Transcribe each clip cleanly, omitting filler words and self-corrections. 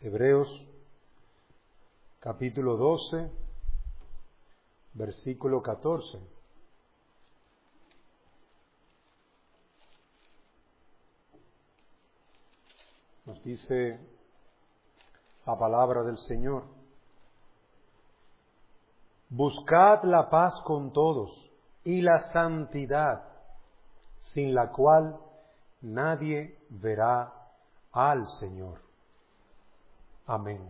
Hebreos capítulo 12, versículo 14. Nos dice la palabra del Señor: buscad la paz con todos y la santidad, sin la cual nadie verá al Señor. Amén.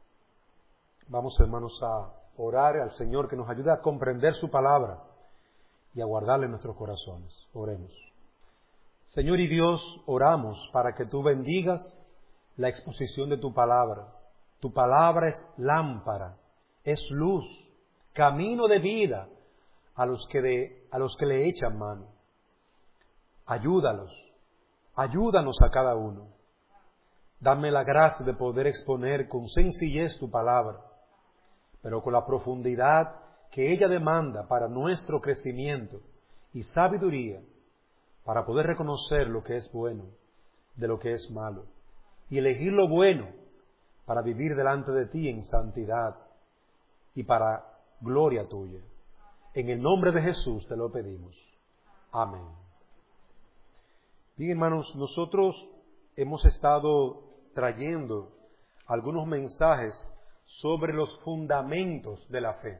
Vamos, hermanos, a orar al Señor que nos ayude a comprender su palabra y a guardarla en nuestros corazones. Oremos. Señor y Dios, oramos para que tú bendigas la exposición de tu palabra. Tu palabra es lámpara, es luz, camino de vida a los que le echan mano. Ayúdanos a cada uno. Dame la gracia de poder exponer con sencillez tu palabra, pero con la profundidad que ella demanda para nuestro crecimiento y sabiduría, para poder reconocer lo que es bueno de lo que es malo y elegir lo bueno para vivir delante de ti en santidad y para gloria tuya. En el nombre de Jesús te lo pedimos. Amén. Bien, hermanos, nosotros hemos estado trayendo algunos mensajes sobre los fundamentos de la fe.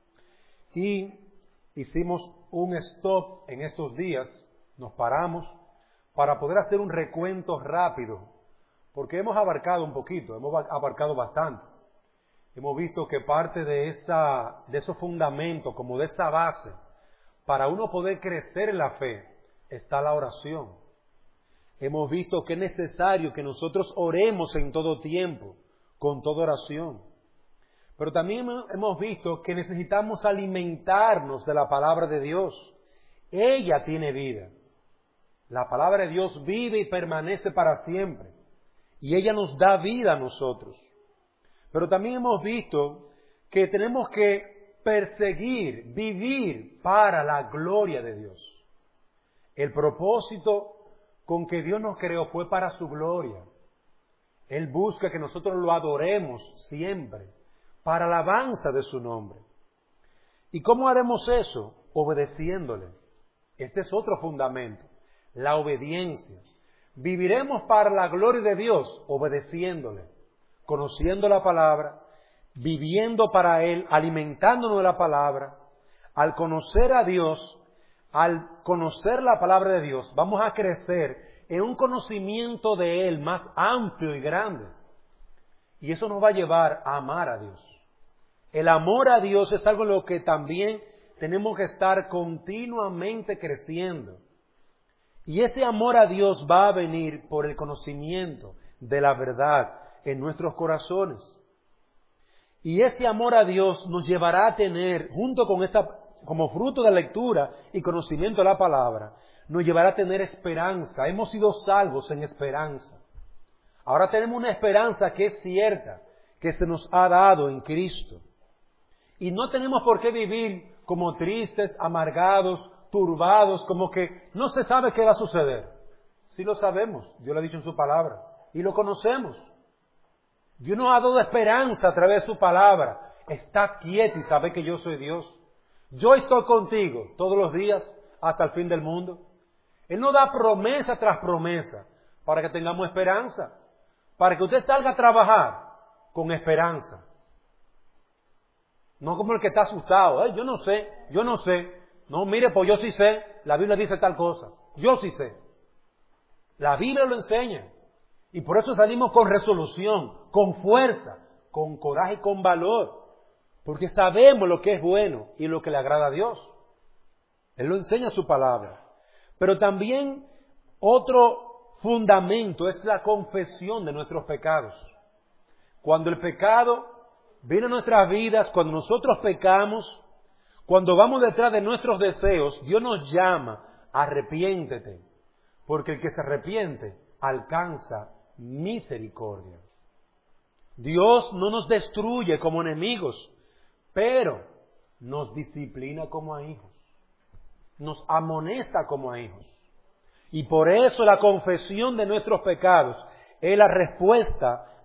Y hicimos un stop en estos días, nos paramos para poder hacer un recuento rápido, porque hemos abarcado un poquito, hemos abarcado bastante. Hemos visto que parte de esos fundamentos, como de esa base, para uno poder crecer en la fe, está la oración. Hemos visto que es necesario que nosotros oremos en todo tiempo, con toda oración. Pero también hemos visto que necesitamos alimentarnos de la palabra de Dios. Ella tiene vida. La palabra de Dios vive y permanece para siempre. Y ella nos da vida a nosotros. Pero también hemos visto que tenemos que perseguir, vivir para la gloria de Dios. El propósito con que Dios nos creó fue para su gloria. Él busca que nosotros lo adoremos siempre, para alabanza de su nombre. ¿Y cómo haremos eso? Obedeciéndole. Este es otro fundamento, la obediencia. Viviremos para la gloria de Dios, obedeciéndole, conociendo la palabra, viviendo para Él, alimentándonos de la palabra. Al conocer a Dios, al conocer la palabra de Dios, vamos a crecer en un conocimiento de Él más amplio y grande. Y eso nos va a llevar a amar a Dios. El amor a Dios es algo en lo que también tenemos que estar continuamente creciendo. Y ese amor a Dios va a venir por el conocimiento de la verdad en nuestros corazones. Y ese amor a Dios nos llevará a tener, junto con como fruto de lectura y conocimiento de la palabra, nos llevará a tener esperanza. Hemos sido salvos en esperanza. Ahora tenemos una esperanza que es cierta, que se nos ha dado en Cristo. Y no tenemos por qué vivir como tristes, amargados, turbados, como que no se sabe qué va a suceder. Sí lo sabemos, Dios lo ha dicho en su palabra, y lo conocemos. Dios nos ha dado esperanza a través de su palabra. Está quieto y sabe que yo soy Dios. Yo estoy contigo todos los días hasta el fin del mundo. Él nos da promesa tras promesa para que tengamos esperanza. Para que usted salga a trabajar con esperanza. No como el que está asustado. Yo no sé. No, mire, pues yo sí sé. La Biblia dice tal cosa. Yo sí sé. La Biblia lo enseña. Y por eso salimos con resolución, con fuerza, con coraje y con valor. Porque sabemos lo que es bueno y lo que le agrada a Dios. Él lo enseña en su palabra. Pero también otro fundamento es la confesión de nuestros pecados. Cuando el pecado viene a nuestras vidas, cuando nosotros pecamos, cuando vamos detrás de nuestros deseos, Dios nos llama, arrepiéntete. Porque el que se arrepiente alcanza misericordia. Dios no nos destruye como enemigos, pero nos disciplina como a hijos. Nos amonesta como a hijos. Y por eso la confesión de nuestros pecados es la respuesta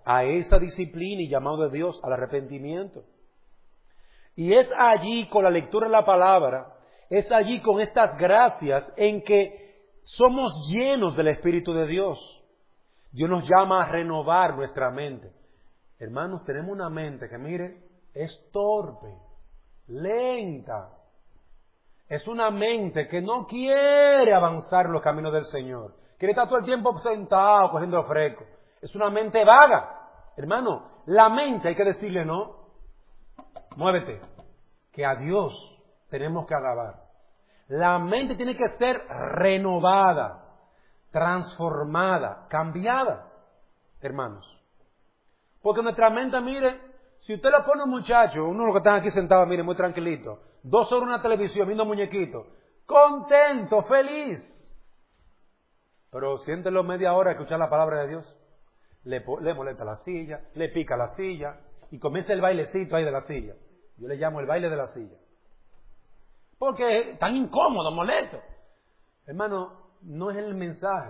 a esa disciplina y llamado de Dios al arrepentimiento. Y es allí con la lectura de la palabra, es allí con estas gracias en que somos llenos del Espíritu de Dios. Dios nos llama a renovar nuestra mente. Hermanos, tenemos una mente que, mire, es torpe, lenta. Es una mente que no quiere avanzar en los caminos del Señor. Quiere estar todo el tiempo sentado, cogiendo fresco. Es una mente vaga. Hermano, la mente hay que decirle no. Muévete, que a Dios tenemos que alabar. La mente tiene que ser renovada, transformada, cambiada, hermanos. Porque nuestra mente, mire, si usted le pone a un muchacho, uno de los que están aquí sentados, mire, muy tranquilito, 2 horas en una televisión viendo muñequitos, contento, feliz. Pero siéntelo media hora a escuchar la palabra de Dios. Le molesta la silla, le pica la silla y comienza el bailecito ahí de la silla. Yo le llamo el baile de la silla. Porque es tan incómodo, molesto. Hermano, no es el mensaje,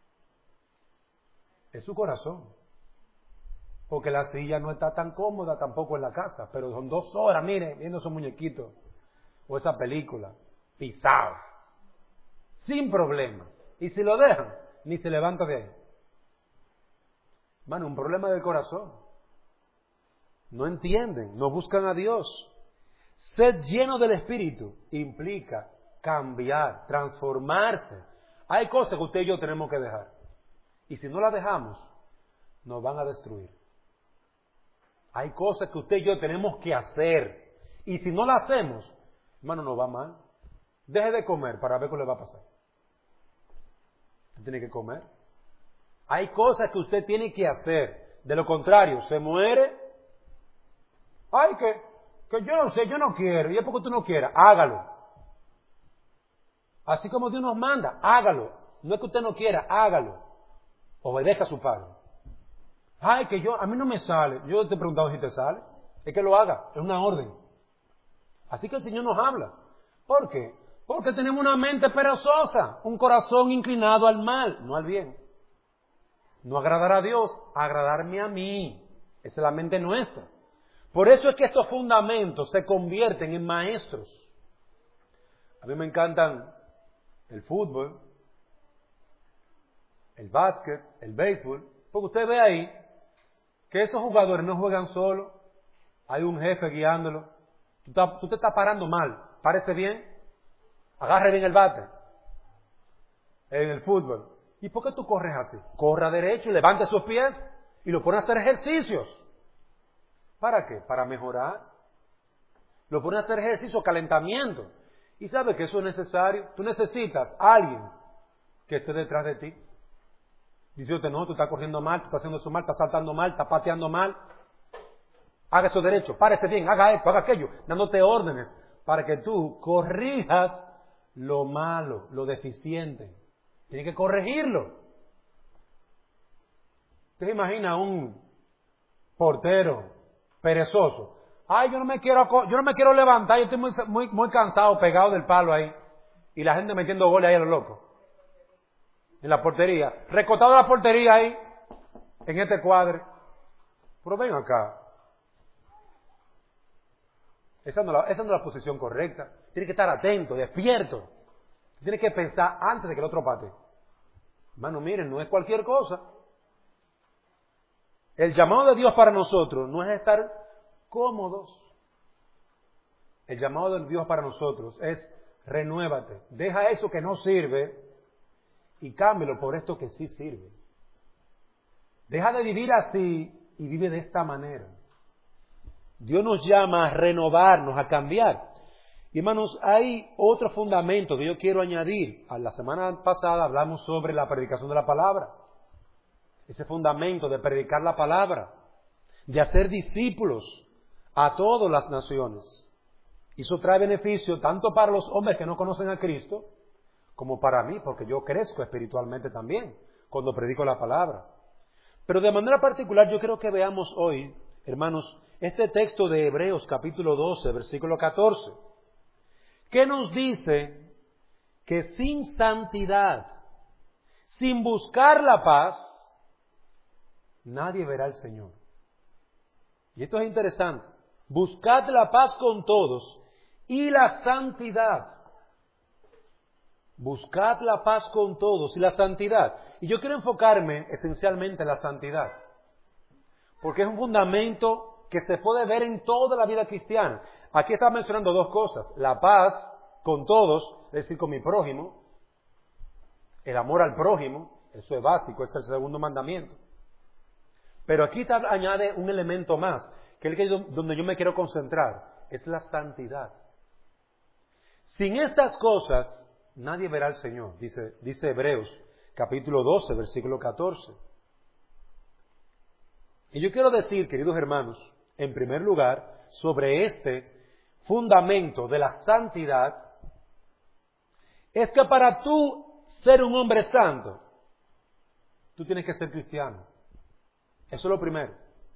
es su corazón. Porque la silla no está tan cómoda tampoco en la casa, pero son 2 horas, mire, viendo esos muñequitos o esa película, pisado, sin problema. Y si lo dejan, ni se levanta de ahí. Hermano, un problema del corazón. No entienden, no buscan a Dios. Ser lleno del Espíritu implica cambiar, transformarse. Hay cosas que usted y yo tenemos que dejar. Y si no las dejamos, nos van a destruir. Hay cosas que usted y yo tenemos que hacer. Y si no las hacemos, hermano, nos va mal. Deje de comer para ver qué le va a pasar. Usted tiene que comer. Hay cosas que usted tiene que hacer. De lo contrario, se muere. Ay, que yo no sé, yo no quiero. Y es porque tú no quieras, hágalo. Así como Dios nos manda, hágalo. No es que usted no quiera, hágalo. Obedezca a su padre. Ay, que a mí no me sale. Yo te he preguntado si te sale. Es que lo haga, es una orden. Así que el Señor nos habla. ¿Por qué? Porque tenemos una mente perezosa, un corazón inclinado al mal, no al bien. No agradar a Dios, agradarme a mí. Esa es la mente nuestra. Por eso es que estos fundamentos se convierten en maestros. A mí me encantan el fútbol, el básquet, el béisbol, porque usted ve ahí que esos jugadores no juegan solos, hay un jefe guiándolo. Tú te estás parando mal, párese bien, agarre bien el bate en el fútbol. ¿Y por qué tú corres así? Corra derecho y levante sus pies y lo pone a hacer ejercicios. ¿Para qué? Para mejorar. Lo pone a hacer ejercicio, calentamiento. Y sabe que eso es necesario. Tú necesitas a alguien que esté detrás de ti. Diciéndote, no, tú estás corriendo mal, tú estás haciendo eso mal, estás saltando mal, estás pateando mal. Haga eso derecho, párese bien, haga esto, haga aquello, dándote órdenes para que tú corrijas lo malo, lo deficiente. Tienes que corregirlo. ¿Usted se imagina un portero perezoso? Ay, yo no me quiero levantar, yo estoy muy cansado, pegado del palo ahí. Y la gente metiendo goles ahí a lo loco. En la portería. Recostado en la portería ahí, en este cuadro. Pero ven acá. Esa no es la posición correcta. Tiene que estar atento, despierto. Tiene que pensar antes de que el otro pate. Hermano, miren, no es cualquier cosa. El llamado de Dios para nosotros no es estar cómodos. El llamado de Dios para nosotros es renuévate. Deja eso que no sirve y cámbialo por esto que sí sirve. Deja de vivir así y vive de esta manera. Dios nos llama a renovarnos, a cambiar. Y hermanos, hay otro fundamento que yo quiero añadir. A la semana pasada hablamos sobre la predicación de la palabra. Ese fundamento de predicar la palabra, de hacer discípulos a todas las naciones. Y eso trae beneficio tanto para los hombres que no conocen a Cristo, como para mí, porque yo crezco espiritualmente también cuando predico la palabra. Pero de manera particular yo quiero que veamos hoy, hermanos, este texto de Hebreos capítulo 12, versículo 14, que nos dice que sin santidad, sin buscar la paz, nadie verá al Señor. Y esto es interesante. Buscad la paz con todos y la santidad. Buscad la paz con todos y la santidad. Y yo quiero enfocarme esencialmente en la santidad, porque es un fundamento que se puede ver en toda la vida cristiana. Aquí está mencionando dos cosas: la paz con todos, es decir, con mi prójimo, el amor al prójimo, eso es básico, es el segundo mandamiento. Pero aquí añade un elemento más, que es donde yo me quiero concentrar, es la santidad. Sin estas cosas, nadie verá al Señor, dice Hebreos, capítulo 12, versículo 14. Y yo quiero decir, queridos hermanos, en primer lugar, sobre este fundamento de la santidad, es que para tú ser un hombre santo, tú tienes que ser cristiano. Eso es lo primero.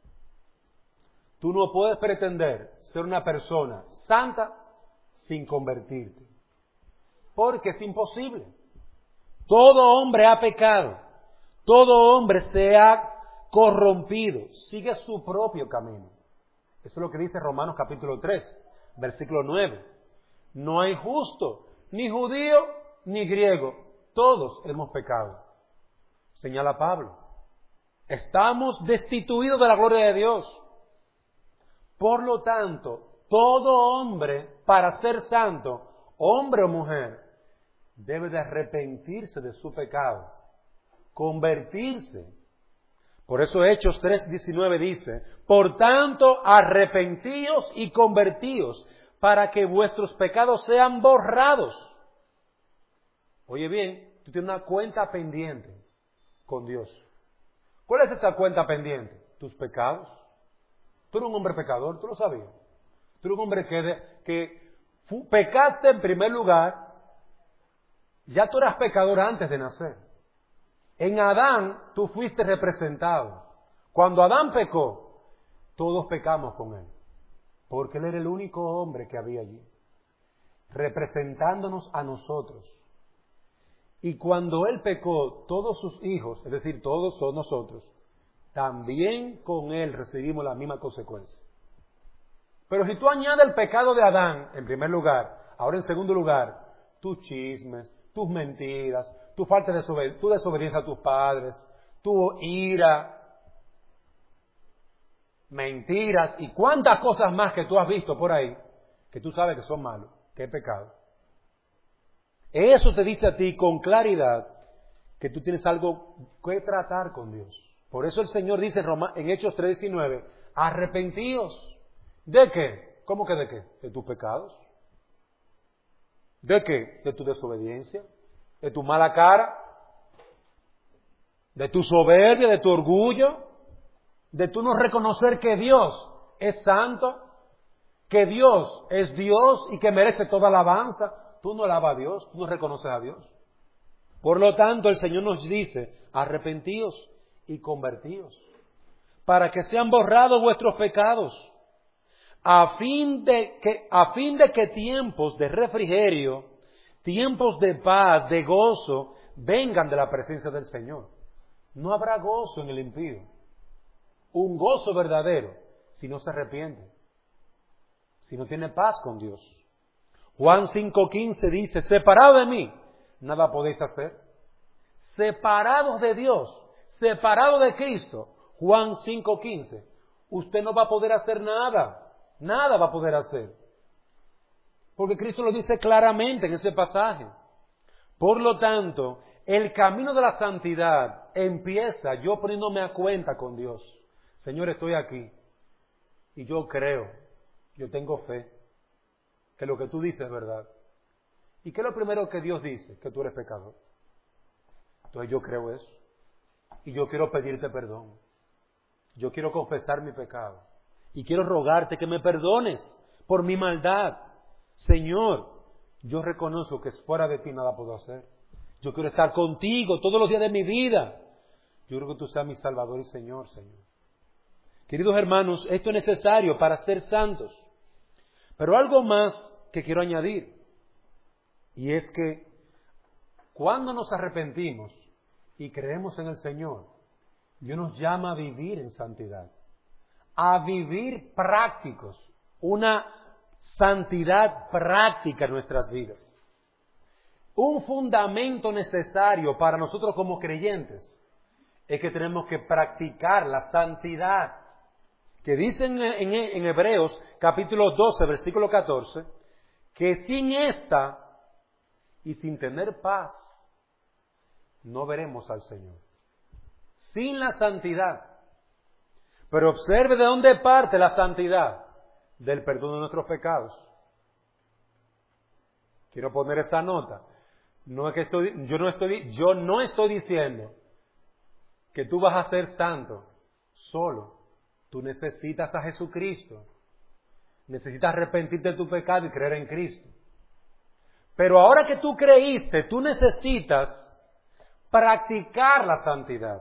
Tú no puedes pretender ser una persona santa sin convertirte, porque es imposible. Todo hombre ha pecado, todo hombre se ha corrompido, sigue su propio camino. Eso es lo que dice Romanos capítulo 3, versículo 9. No hay justo, ni judío, ni griego, todos hemos pecado, señala Pablo. Estamos destituidos de la gloria de Dios. Por lo tanto, todo hombre, para ser santo, hombre o mujer, debe de arrepentirse de su pecado, convertirse. Por eso Hechos 3:19 dice: por tanto, arrepentíos y convertíos, para que vuestros pecados sean borrados. Oye bien, tú tienes una cuenta pendiente con Dios. ¿Cuál es esa cuenta pendiente? Tus pecados. Tú eres un hombre pecador, tú lo sabías. Tú eres un hombre que pecaste en primer lugar. Ya tú eras pecador antes de nacer. En Adán tú fuiste representado. Cuando Adán pecó, todos pecamos con él, porque él era el único hombre que había allí, representándonos a nosotros. Y cuando él pecó, todos sus hijos, es decir, todos son nosotros, también con él recibimos la misma consecuencia. Pero si tú añades el pecado de Adán, en primer lugar, ahora en segundo lugar, tus chismes, tus mentiras, tu falta de tu desobediencia a tus padres, tu ira, mentiras y cuántas cosas más que tú has visto por ahí, que tú sabes que son malos, que es pecado. Eso te dice a ti con claridad que tú tienes algo que tratar con Dios. Por eso el Señor dice en Hechos 3:19, arrepentíos. ¿De qué? ¿Cómo que de qué? De tus pecados. ¿De qué? De tu desobediencia, de tu mala cara, de tu soberbia, de tu orgullo, de tu no reconocer que Dios es santo, que Dios es Dios y que merece toda alabanza. Tú no alabas a Dios, tú no reconoces a Dios. Por lo tanto, el Señor nos dice, arrepentíos y convertíos, para que sean borrados vuestros pecados, a fin de que tiempos de refrigerio, tiempos de paz, de gozo, vengan de la presencia del Señor. No habrá gozo en el impío, un gozo verdadero, si no se arrepiente, si no tiene paz con Dios. Juan 5:15 dice, separados de mí, nada podéis hacer. Separados de Dios, separados de Cristo, Juan 5:15, usted no va a poder hacer nada. Nada va a poder hacer. Porque Cristo lo dice claramente en ese pasaje. Por lo tanto, el camino de la santidad empieza yo poniéndome a cuenta con Dios. Señor, estoy aquí. Y yo creo, yo tengo fe, que lo que tú dices es verdad. ¿Y qué es lo primero que Dios dice? Que tú eres pecador. Entonces yo creo eso. Y yo quiero pedirte perdón. Yo quiero confesar mi pecado. Y quiero rogarte que me perdones por mi maldad. Señor, yo reconozco que fuera de ti nada puedo hacer. Yo quiero estar contigo todos los días de mi vida. Yo creo que tú seas mi Salvador y Señor, Señor. Queridos hermanos, esto es necesario para ser santos. Pero algo más que quiero añadir. Y es que cuando nos arrepentimos y creemos en el Señor, Dios nos llama a vivir en santidad, a vivir prácticos, una santidad práctica en nuestras vidas. Un fundamento necesario para nosotros como creyentes es que tenemos que practicar la santidad, que dice en Hebreos capítulo 12, versículo 14, que sin esta y sin tener paz no veremos al Señor. Sin la santidad. Pero observe de dónde parte la santidad. Del perdón de nuestros pecados. Quiero poner esa nota. No es que yo no estoy diciendo que tú vas a ser santo solo. Tú necesitas a Jesucristo. Necesitas arrepentirte de tu pecado y creer en Cristo. Pero ahora que tú creíste, tú necesitas practicar la santidad.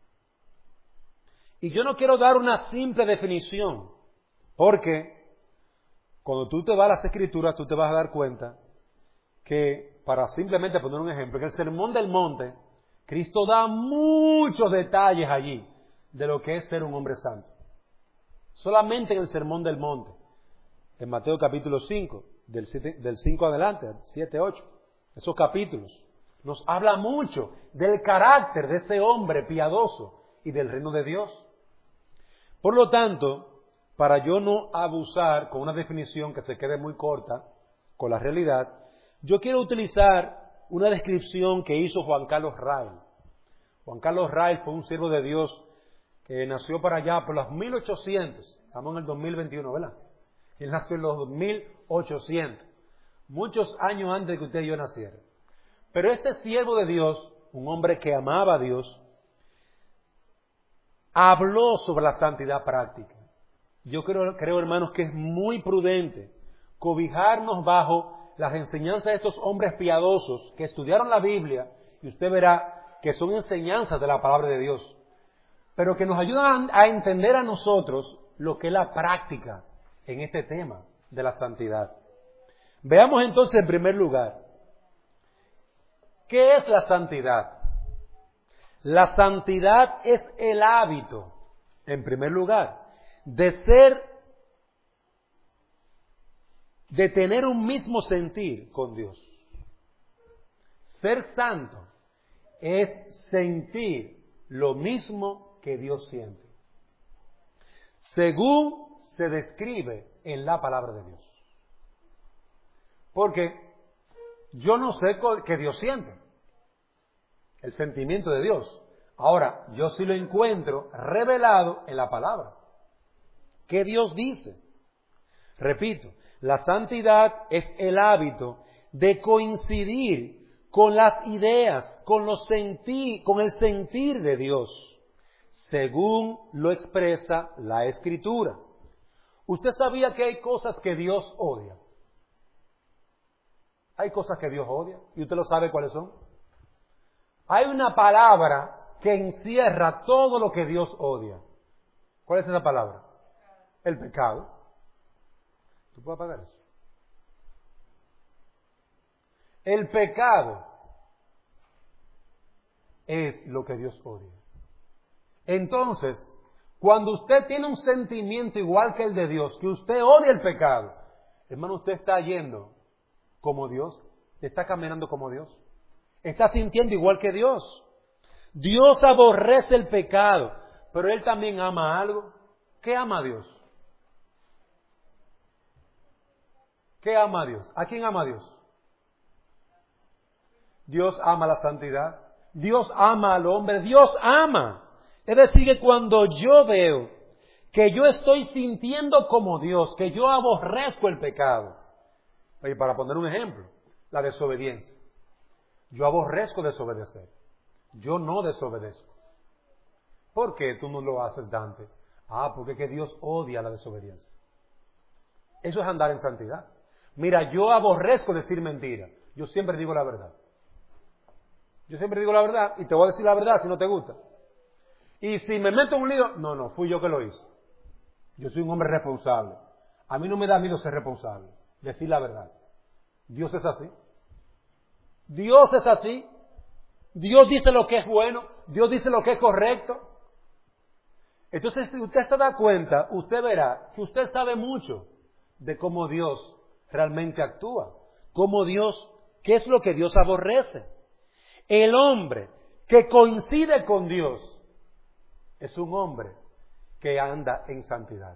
Y yo no quiero dar una simple definición, porque cuando tú te vas a las Escrituras, tú te vas a dar cuenta que, para simplemente poner un ejemplo, en el Sermón del Monte, Cristo da muchos detalles allí de lo que es ser un hombre santo. Solamente en el Sermón del Monte, en Mateo capítulo 5, del 5 adelante, 7, 8, esos capítulos, nos habla mucho del carácter de ese hombre piadoso y del reino de Dios. Por lo tanto, para yo no abusar con una definición que se quede muy corta con la realidad, yo quiero utilizar una descripción que hizo Juan Carlos Rael. Juan Carlos Rael fue un siervo de Dios que nació para allá por los 1800, estamos en el 2021, ¿verdad? Él nació en los 1800, muchos años antes de que usted y yo nacieran. Pero este siervo de Dios, un hombre que amaba a Dios, habló sobre la santidad práctica. Yo creo, hermanos, que es muy prudente cobijarnos bajo las enseñanzas de estos hombres piadosos que estudiaron la Biblia, y usted verá que son enseñanzas de la palabra de Dios, pero que nos ayudan a entender a nosotros lo que es la práctica en este tema de la santidad. Veamos entonces en primer lugar, ¿qué es la santidad? La santidad es el hábito, en primer lugar, de tener un mismo sentir con Dios. Ser santo es sentir lo mismo que Dios siente, según se describe en la palabra de Dios. Porque yo no sé qué Dios siente, el sentimiento de Dios. Ahora, yo sí lo encuentro revelado en la palabra. ¿Qué Dios dice? Repito, la santidad es el hábito de coincidir con las ideas, con el sentir de Dios, según lo expresa la Escritura. ¿Usted sabía que hay cosas que Dios odia? Hay cosas que Dios odia, y usted lo sabe cuáles son. Hay una palabra que encierra todo lo que Dios odia. ¿Cuál es esa palabra? El pecado. ¿Tú puedes apagar eso? El pecado es lo que Dios odia. Entonces, cuando usted tiene un sentimiento igual que el de Dios, que usted odia el pecado, hermano, usted está yendo como Dios, está caminando como Dios, está sintiendo igual que Dios. Dios aborrece el pecado, pero Él también ama algo. ¿Qué ama a Dios? ¿Qué ama a Dios? ¿A quién ama a Dios? Dios ama la santidad. Dios ama al hombre. Dios ama. Es decir, que cuando yo veo que yo estoy sintiendo como Dios, que yo aborrezco el pecado. Oye, para poner un ejemplo, la desobediencia. Yo aborrezco desobedecer. Yo no desobedezco. ¿Por qué tú no lo haces, Dante? Porque es que Dios odia la desobediencia. Eso es andar en santidad. Mira, yo aborrezco decir mentira. Yo siempre digo la verdad. Yo siempre digo la verdad y te voy a decir la verdad si no te gusta. Y si me meto en un lío, no, fui yo que lo hice. Yo soy un hombre responsable. A mí no me da miedo ser responsable, decir la verdad. Dios es así. Dios es así. Dios dice lo que es bueno. Dios dice lo que es correcto. Entonces, si usted se da cuenta, usted verá que usted sabe mucho de cómo Dios realmente actúa, qué es lo que Dios aborrece. El hombre que coincide con Dios es un hombre que anda en santidad.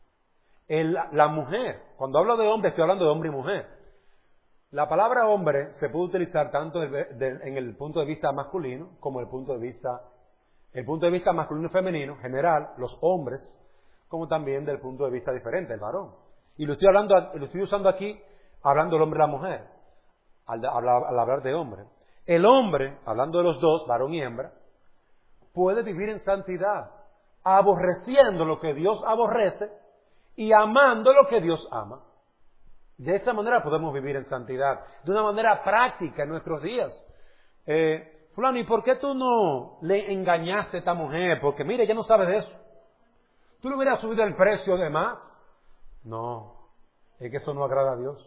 La mujer, cuando hablo de hombre, estoy hablando de hombre y mujer. La palabra hombre se puede utilizar tanto en el punto de vista masculino como el punto de vista masculino y femenino, general, los hombres, como también del punto de vista diferente, el varón. Y lo estoy usando aquí, hablando del hombre y la mujer, al hablar de hombre. El hombre, hablando de los dos, varón y hembra, puede vivir en santidad, aborreciendo lo que Dios aborrece y amando lo que Dios ama. De esa manera podemos vivir en santidad, de una manera práctica en nuestros días. Fulano, ¿y por qué tú no le engañaste a esta mujer? Porque mire, ella no sabe de eso. ¿Tú le hubieras subido el precio de más? No, es que eso no agrada a Dios.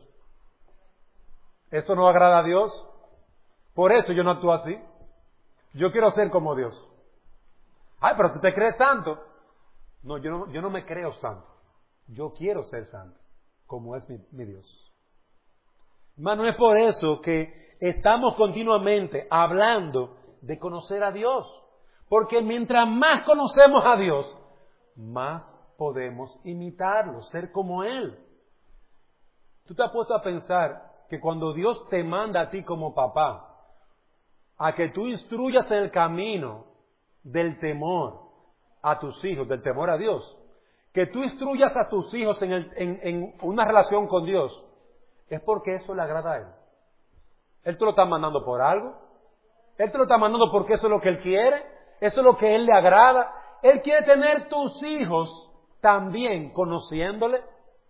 Eso no agrada a Dios. Por eso yo no actúo así. Yo quiero ser como Dios. Ay, pero tú te crees santo. No, yo no me creo santo. Yo quiero ser santo, como es mi Dios. Hermano, es por eso que estamos continuamente hablando de conocer a Dios. Porque mientras más conocemos a Dios, más podemos imitarlo, ser como Él. ¿Tú te has puesto a pensar que cuando Dios te manda a ti como papá, a que tú instruyas en el camino del temor a tus hijos, del temor a Dios, que tú instruyas a tus hijos en una relación con Dios, es porque eso le agrada a Él? Él te lo está mandando por algo. Él te lo está mandando porque eso es lo que Él quiere. Eso es lo que Él le agrada. Él quiere tener tus hijos también conociéndole.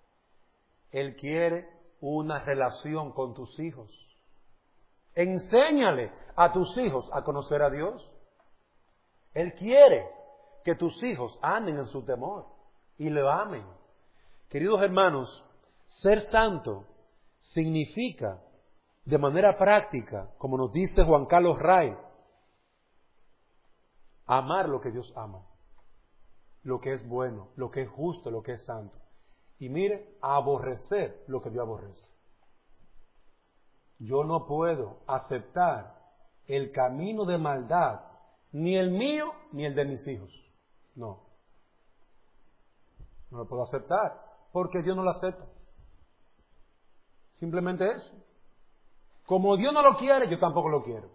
Él quiere una relación con tus hijos. Enséñale a tus hijos a conocer a Dios. Él quiere que tus hijos anden en su temor y le amen. Queridos hermanos, ser santo significa, de manera práctica, como nos dice Juan Carlos Ray, amar lo que Dios ama, lo que es bueno, lo que es justo, lo que es santo. Y mire, aborrecer lo que Dios aborrece. Yo no puedo aceptar el camino de maldad, ni el mío, ni el de mis hijos. No lo puedo aceptar, porque Dios no lo acepta. Simplemente eso. Como Dios no lo quiere, yo tampoco lo quiero.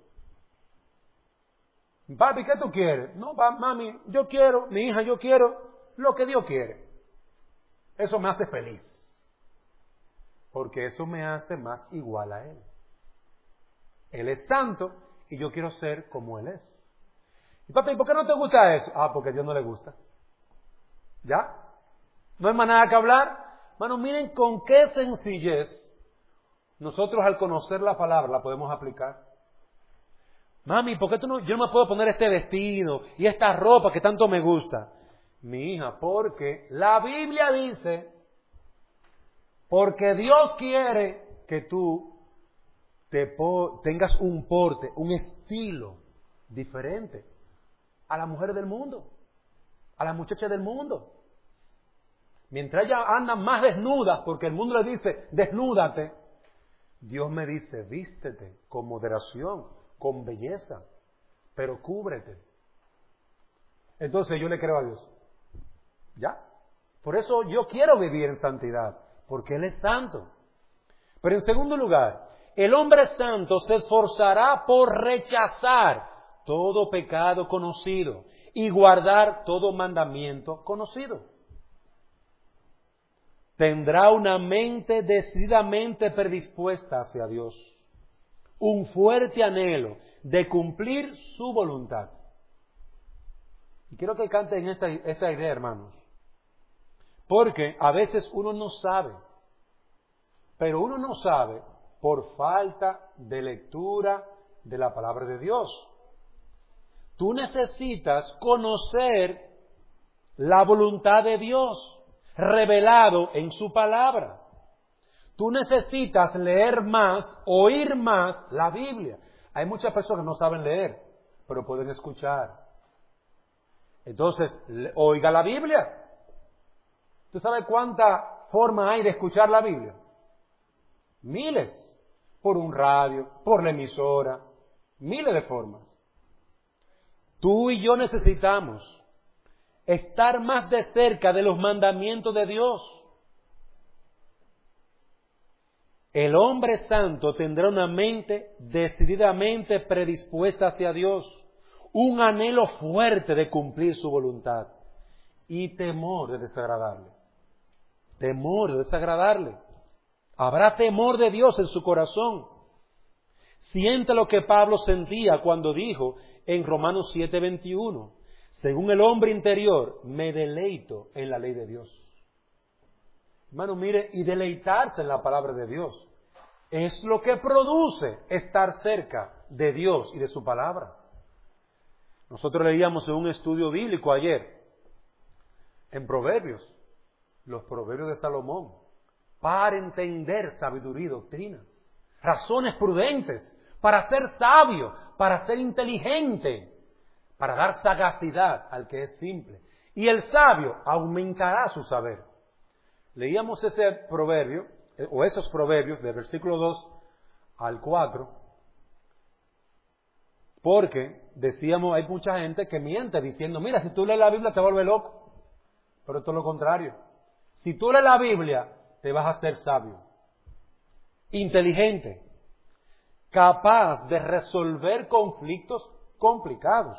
Papi, ¿qué tú quieres? No, mami, yo quiero, mi hija, yo quiero lo que Dios quiere. Eso me hace feliz. Porque eso me hace más igual a Él. Él es santo y yo quiero ser como Él es. Y papi, ¿por qué no te gusta eso? Ah, porque a Dios no le gusta. ¿Ya? ¿No hay más nada que hablar? Bueno, miren con qué sencillez nosotros al conocer la palabra la podemos aplicar. Mami, ¿por qué yo no me puedo poner este vestido y esta ropa que tanto me gusta? Mi hija, porque la Biblia dice, porque Dios quiere que tú tengas un porte, un estilo diferente a las mujeres del mundo, a las muchachas del mundo. Mientras ellas andan más desnudas, porque el mundo le dice, desnúdate, Dios me dice, vístete con moderación, con belleza, pero cúbrete. Entonces yo le creo a Dios. ¿Ya? Por eso yo quiero vivir en santidad, porque Él es santo. Pero en segundo lugar, el hombre santo se esforzará por rechazar todo pecado conocido y guardar todo mandamiento conocido. Tendrá una mente decididamente predispuesta hacia Dios, un fuerte anhelo de cumplir su voluntad. Y quiero que canten esta idea, hermanos, porque a veces uno no sabe, pero uno no sabe por falta de lectura de la palabra de Dios. Tú necesitas conocer la voluntad de Dios revelado en su palabra. Tú necesitas leer más, oír más la Biblia. Hay muchas personas que no saben leer, pero pueden escuchar. Entonces, oiga la Biblia. ¿Tú sabes cuánta forma hay de escuchar la Biblia? Miles. Por un radio, por la emisora, miles de formas. Tú y yo necesitamos estar más de cerca de los mandamientos de Dios. El hombre santo tendrá una mente decididamente predispuesta hacia Dios, un anhelo fuerte de cumplir su voluntad y temor de desagradarle. Temor de desagradarle. Habrá temor de Dios en su corazón. Siente lo que Pablo sentía cuando dijo en Romanos 7:21, según el hombre interior, me deleito en la ley de Dios. Hermano, mire, y deleitarse en la palabra de Dios es lo que produce estar cerca de Dios y de su palabra. Nosotros leíamos en un estudio bíblico ayer, en Proverbios, los Proverbios de Salomón, para entender sabiduría y doctrina, razones prudentes, para ser sabio, para ser inteligente, para dar sagacidad al que es simple. Y el sabio aumentará su saber. Leíamos ese proverbio, o esos proverbios, del versículo 2 al 4, porque decíamos, hay mucha gente que miente diciendo, mira, si tú lees la Biblia te vuelve loco. Pero esto es lo contrario. Si tú lees la Biblia, te vas a hacer sabio, inteligente, capaz de resolver conflictos complicados.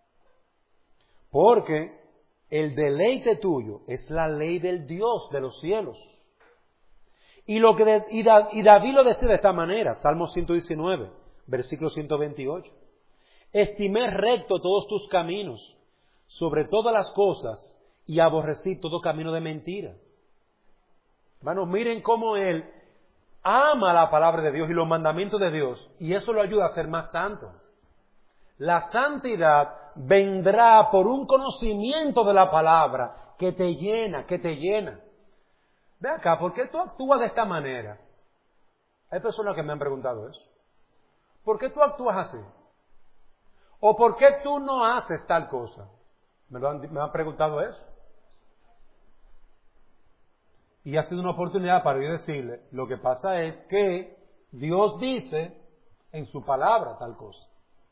Porque el deleite tuyo es la ley del Dios de los cielos. Y David lo decía de esta manera, Salmo 119, versículo 128. Estimé recto todos tus caminos, sobre todas las cosas, y aborrecí todo camino de mentira. Hermanos, miren cómo él ama la palabra de Dios y los mandamientos de Dios, y eso lo ayuda a ser más santo. La santidad vendrá por un conocimiento de la palabra que te llena, que te llena. Ve acá, ¿por qué tú actúas de esta manera? Hay personas que me han preguntado eso. ¿Por qué tú actúas así? ¿O por qué tú no haces tal cosa? Me han preguntado eso. Y ha sido una oportunidad para yo decirle, lo que pasa es que Dios dice en su palabra tal cosa.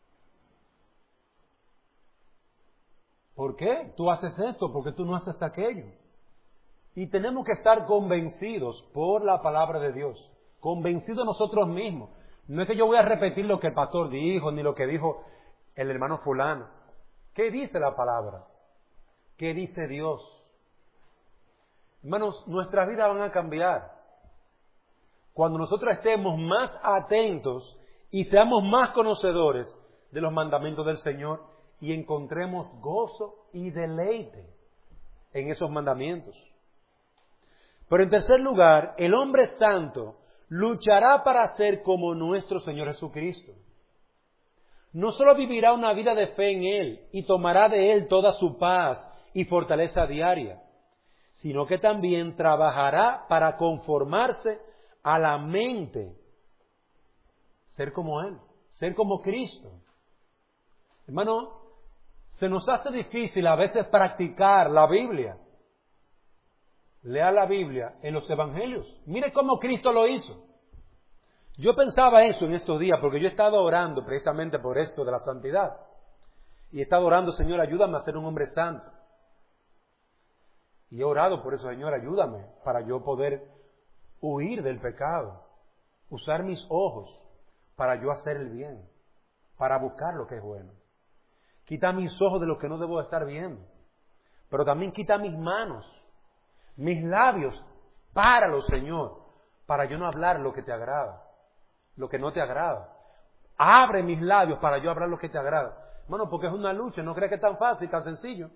¿Por qué tú haces esto? ¿Por qué tú no haces aquello? Y tenemos que estar convencidos por la palabra de Dios, convencidos nosotros mismos. No es que yo voy a repetir lo que el pastor dijo, ni lo que dijo el hermano fulano. ¿Qué dice la palabra? ¿Qué dice Dios? Hermanos, nuestras vidas van a cambiar cuando nosotros estemos más atentos y seamos más conocedores de los mandamientos del Señor y encontremos gozo y deleite en esos mandamientos. Pero en tercer lugar, el hombre santo luchará para ser como nuestro Señor Jesucristo. No solo vivirá una vida de fe en Él y tomará de Él toda su paz y fortaleza diaria, sino que también trabajará para conformarse a la mente, ser como Él, ser como Cristo. Hermano, se nos hace difícil a veces practicar la Biblia. Lea la Biblia en los Evangelios. Mire cómo Cristo lo hizo. Yo pensaba eso en estos días, porque yo he estado orando precisamente por esto de la santidad. Y he estado orando, Señor, ayúdame a ser un hombre santo. Y he orado por eso, Señor, ayúdame para yo poder huir del pecado, usar mis ojos para yo hacer el bien, para buscar lo que es bueno. Quita mis ojos de lo que no debo estar viendo, pero también quita mis manos, mis labios, páralos, Señor, para yo no hablar lo que te agrada, lo que no te agrada. Abre mis labios para yo hablar lo que te agrada. Hermano, porque es una lucha, no crees que es tan fácil, tan sencillo.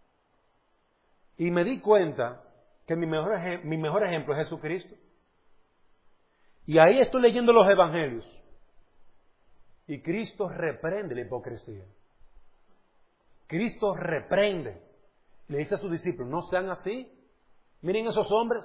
Y me di cuenta que mi mejor ejemplo es Jesucristo. Y ahí estoy leyendo los Evangelios. Y Cristo reprende la hipocresía. Cristo reprende. Le dice a sus discípulos, no sean así. Miren esos hombres,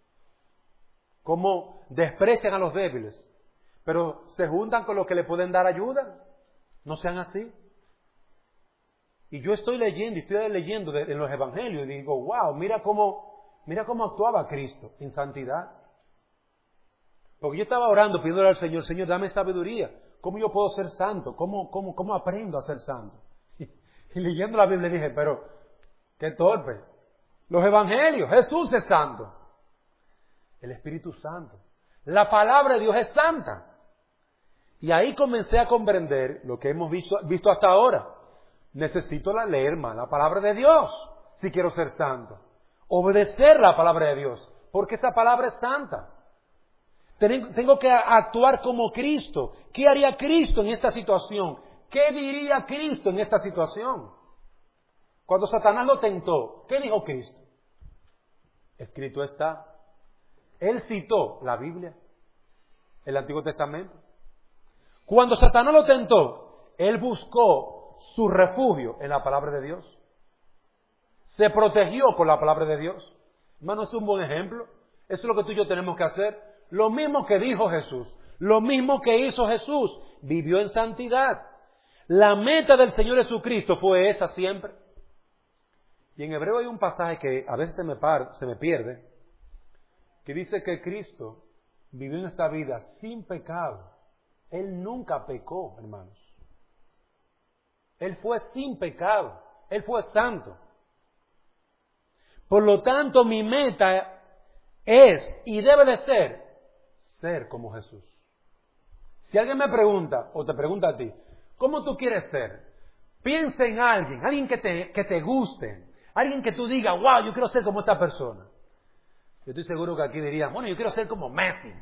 cómo desprecian a los débiles, pero se juntan con los que le pueden dar ayuda. No sean así. Y yo estoy leyendo en los evangelios y digo, wow, mira cómo actuaba Cristo en santidad. Porque yo estaba orando, pidiéndole al Señor, Señor, dame sabiduría. ¿Cómo yo puedo ser santo? ¿Cómo aprendo a ser santo? Y leyendo la Biblia dije, pero qué torpe. Los evangelios, Jesús es santo. El Espíritu Santo. La palabra de Dios es santa. Y ahí comencé a comprender lo que hemos visto hasta ahora. Necesito leer más la palabra de Dios si quiero ser santo. Obedecer la palabra de Dios, porque esa palabra es santa. Tengo que actuar como Cristo. ¿Qué haría Cristo en esta situación? ¿Qué diría Cristo en esta situación? Cuando Satanás lo tentó, ¿qué dijo Cristo? Escrito está. Él citó la Biblia, el Antiguo Testamento. Cuando Satanás lo tentó, él buscó su refugio en la palabra de Dios. Se protegió con la palabra de Dios. Hermano, es un buen ejemplo. Eso es lo que tú y yo tenemos que hacer. Lo mismo que dijo Jesús, lo mismo que hizo Jesús, vivió en santidad. La meta del Señor Jesucristo fue esa siempre. Y en Hebreo hay un pasaje que a veces se me pierde, que dice que Cristo vivió en esta vida sin pecado. Él nunca pecó, hermanos. Él fue sin pecado. Él fue santo. Por lo tanto, mi meta es y debe de ser como Jesús. Si alguien me pregunta, o te pregunta a ti, ¿cómo tú quieres ser? Piensa en alguien que te guste, alguien que tú digas, wow, yo quiero ser como esa persona. Yo estoy seguro que aquí dirían, bueno, yo quiero ser como Messi,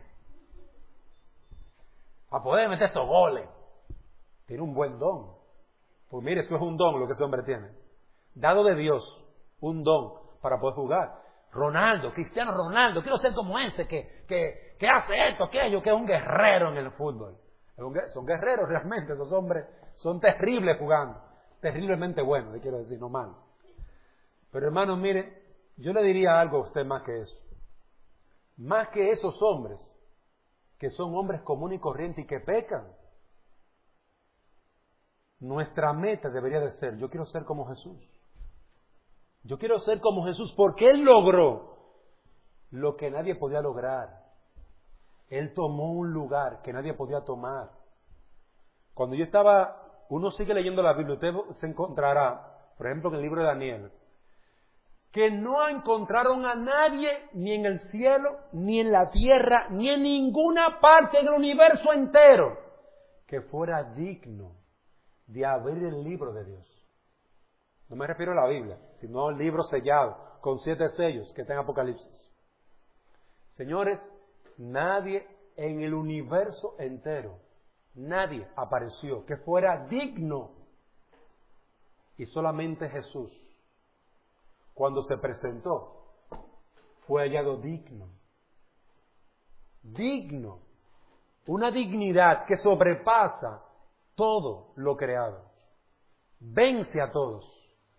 para poder meter esos goles. Tiene un buen don. Pues mire, eso es un don lo que ese hombre tiene. Dado de Dios, un don para poder jugar. Cristiano Ronaldo, quiero ser como ese que hace esto, aquello, que es un guerrero en el fútbol. Son guerreros realmente, esos hombres son terribles jugando, terriblemente buenos, le quiero decir, no mal. Pero hermanos, mire, yo le diría algo a usted más que eso. Más que esos hombres, que son hombres comunes y corrientes y que pecan. Nuestra meta debería de ser, yo quiero ser como Jesús. Yo quiero ser como Jesús porque Él logró lo que nadie podía lograr. Él tomó un lugar que nadie podía tomar. Cuando uno sigue leyendo la Biblia, usted se encontrará, por ejemplo, en el libro de Daniel, que no encontraron a nadie ni en el cielo, ni en la tierra, ni en ninguna parte del universo entero que fuera digno de abrir el libro de Dios. No me refiero a la Biblia, sino al libro sellado, con 7 sellos que está en Apocalipsis. Señores, nadie en el universo entero, nadie apareció que fuera digno. Y solamente Jesús, cuando se presentó, fue hallado digno. Digno. Una dignidad que sobrepasa todo lo creado. Vence a todos.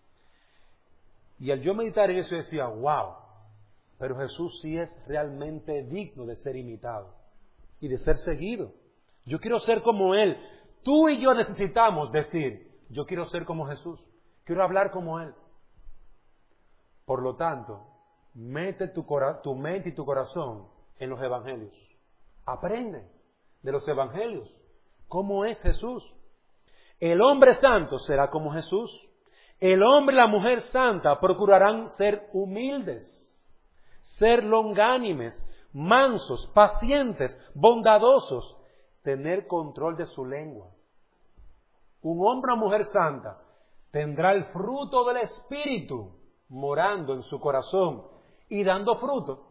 Y al yo meditar en eso decía, wow, pero Jesús sí es realmente digno de ser imitado y de ser seguido. Yo quiero ser como Él. Tú y yo necesitamos decir, yo quiero ser como Jesús, quiero hablar como Él. Por lo tanto, mete tu mente y tu corazón en los evangelios. Aprende de los evangelios cómo es Jesús. El hombre santo será como Jesús. El hombre y la mujer santa procurarán ser humildes, ser longánimes, mansos, pacientes, bondadosos, tener control de su lengua. Un hombre o mujer santa tendrá el fruto del Espíritu morando en su corazón y dando fruto.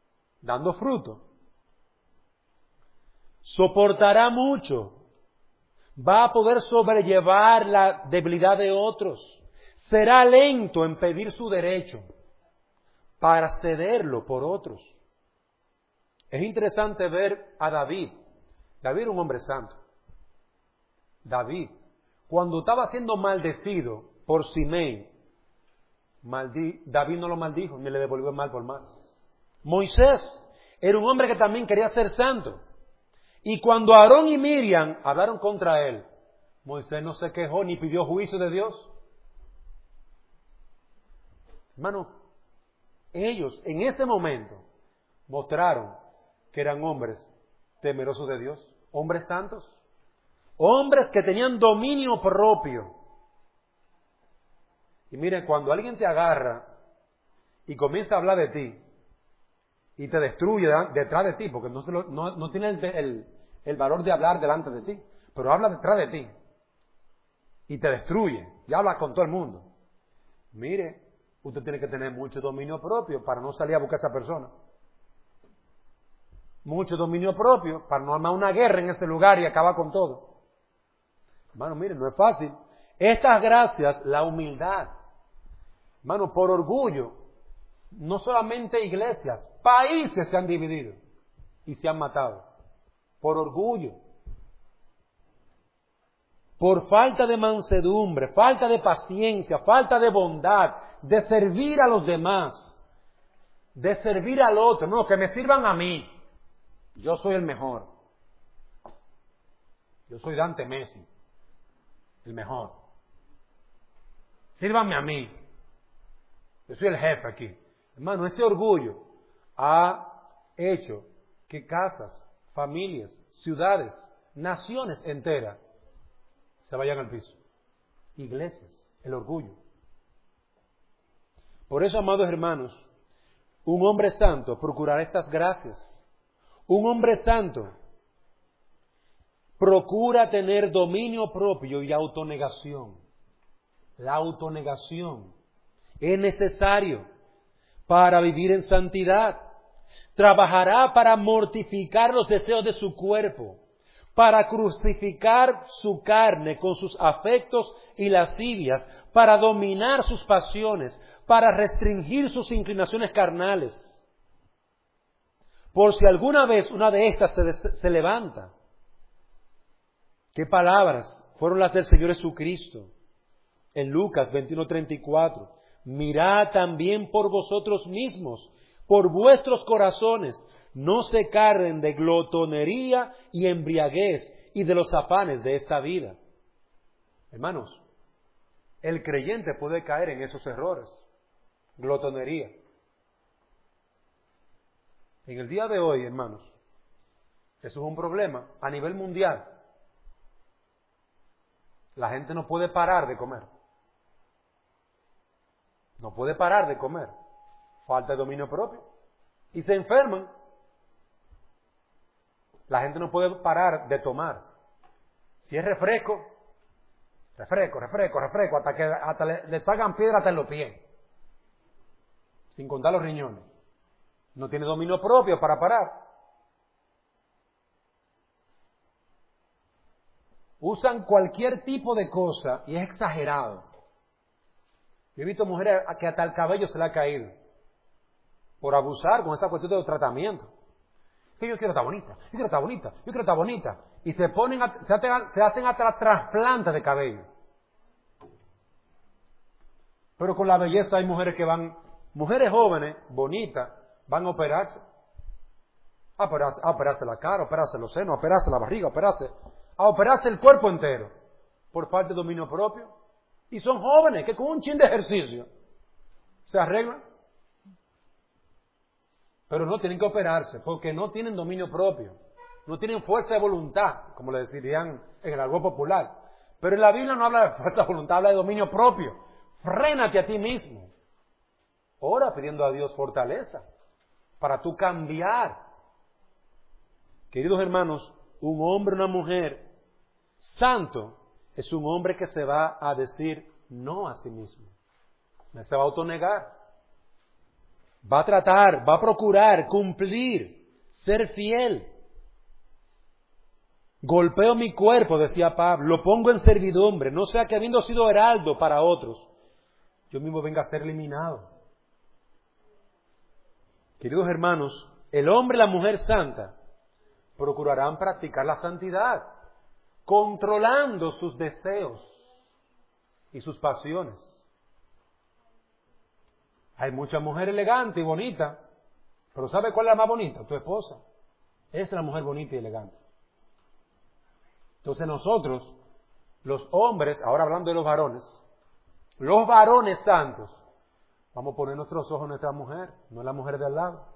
Soportará mucho, va a poder sobrellevar la debilidad de otros. Será lento en pedir su derecho para cederlo por otros. Es interesante ver a David. David era un hombre santo. David, cuando estaba siendo maldecido por Simei, David no lo maldijo, ni le devolvió mal por mal. Moisés era un hombre que también quería ser santo. Y cuando Aarón y Miriam hablaron contra él, Moisés no se quejó ni pidió juicio de Dios. Hermano, ellos en ese momento mostraron que eran hombres temerosos de Dios, hombres santos, hombres que tenían dominio propio. Y miren, cuando alguien te agarra y comienza a hablar de ti y te destruye detrás de ti, porque no tiene el valor de hablar delante de ti, pero habla detrás de ti y te destruye y habla con todo el mundo. Mire, usted tiene que tener mucho dominio propio para no salir a buscar a esa persona. Mucho dominio propio para no armar una guerra en ese lugar y acabar con todo. Hermano, mire, no es fácil. Estas gracias, la humildad. Hermano, por orgullo, no solamente iglesias, países se han dividido y se han matado. Por orgullo. Por falta de mansedumbre, falta de paciencia, falta de bondad, de servir a los demás, de servir al otro. No, que me sirvan a mí. Yo soy el mejor. Yo soy Dante Messi, el mejor. Sírvanme a mí. Yo soy el jefe aquí. Hermano, ese orgullo ha hecho que casas, familias, ciudades, naciones enteras se vayan al piso. Iglesias, el orgullo. Por eso, amados hermanos, un hombre santo procurará estas gracias. Un hombre santo procura tener dominio propio y autonegación. La autonegación es necesario para vivir en santidad. Trabajará para mortificar los deseos de su cuerpo, para crucificar su carne con sus afectos y lascivias, para dominar sus pasiones, para restringir sus inclinaciones carnales. Por si alguna vez una de estas se levanta. ¿Qué palabras fueron las del Señor Jesucristo? En Lucas 21:34. Mirad también por vosotros mismos, por vuestros corazones, no se carguen de glotonería y embriaguez y de los afanes de esta vida. Hermanos, el creyente puede caer en esos errores. Glotonería. En el día de hoy, hermanos, eso es un problema a nivel mundial. La gente no puede parar de comer. No puede parar de comer. Falta de dominio propio. Y se enferman. La gente no puede parar de tomar. Si es refresco, hasta le sacan piedra hasta en los pies. Sin contar los riñones. No tiene dominio propio para parar. Usan cualquier tipo de cosa y es exagerado. Yo he visto mujeres que hasta el cabello se le ha caído por abusar con esa cuestión de tratamiento. Que yo quiero estar bonita. Y se hacen hasta trasplantes de cabello. Pero con la belleza hay mujeres que van, mujeres jóvenes, bonitas, van a operarse. A operarse la cara, a operarse los senos, a operarse la barriga, a operarse el cuerpo entero. Por falta de dominio propio. Y son jóvenes que con un chin de ejercicio se arreglan. Pero no tienen que operarse porque no tienen dominio propio. No tienen fuerza de voluntad, como le decirían en el argot popular. Pero en la Biblia no habla de fuerza de voluntad, habla de dominio propio. Frénate a ti mismo. Ora pidiendo a Dios fortaleza para tú cambiar. Queridos hermanos, un hombre o una mujer santo es un hombre que se va a decir no a sí mismo. Se va a autonegar. Va a tratar, va a procurar cumplir, ser fiel. Golpeo mi cuerpo, decía Pablo, lo pongo en servidumbre, no sea que habiendo sido heraldo para otros, yo mismo venga a ser eliminado. Queridos hermanos, el hombre y la mujer santa procurarán practicar la santidad, controlando sus deseos y sus pasiones. Hay mucha mujer elegante y bonita, pero ¿sabe cuál es la más bonita? Tu esposa. Esa es la mujer bonita y elegante. Entonces nosotros, los hombres, ahora hablando de los varones santos, Vamos a poner nuestros ojos en nuestra mujer, no en la mujer de al lado,